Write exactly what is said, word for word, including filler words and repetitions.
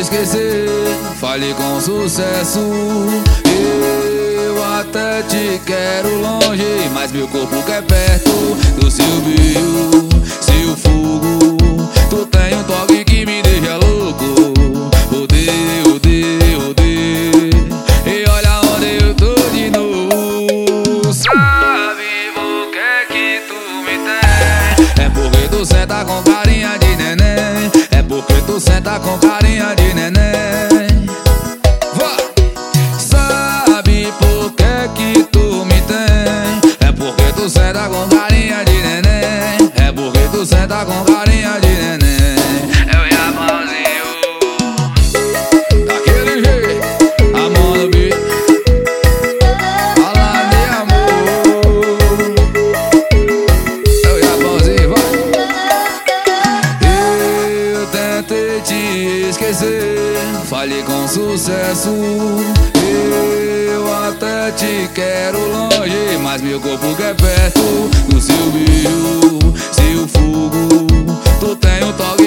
esquecer, fale com sucesso. Eu até te quero longe, mas meu corpo quer perto do seu beijo, seu fogo. Tu tem um toque que me deixa louco. Odeio, odeio, odeio. E olha onde eu tô de novo. Sabe por que que tu me tem? É porque tu senta com carinha de neném. É porque tu senta com carinha de neném. Vá! Sabe por que que tu me tem? É porque tu senta com carinha de neném. É porque tu senta com carinha de neném. Eu e a mãozinho daquele jeito, a mão no bico, fala de amor. Eu e a mãozinho, vai. Eu tentei te esquecer, falei com sucesso. Eu até te quero longe, mas meu corpo quer perto do seu beijo, seu fogo. Tu tem um toque